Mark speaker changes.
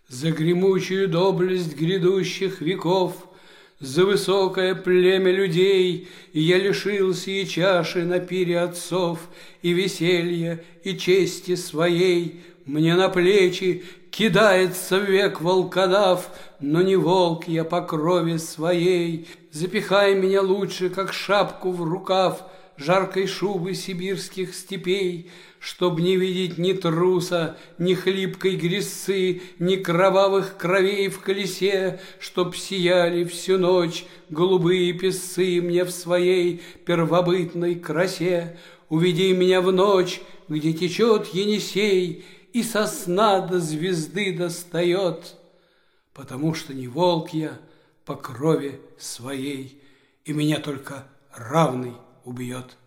Speaker 1: За гремучую доблесть грядущих веков, за высокое племя людей я лишился и чаши на пире отцов, и веселья, и чести своей. Мне на плечи кидается век волкодав, но не волк я по крови своей. Запихай меня лучше, как шапку в рукав, жаркой шубы сибирских степей, чтоб не видеть ни труса, ни хлипкой грязцы, ни кровавых кровей в колесе, чтоб сияли всю ночь голубые песцы мне в своей первобытной красе. Уведи меня в ночь, где течет Енисей, и со сна до звезды достает, потому что не волк я по крови своей, и меня только равный убьет.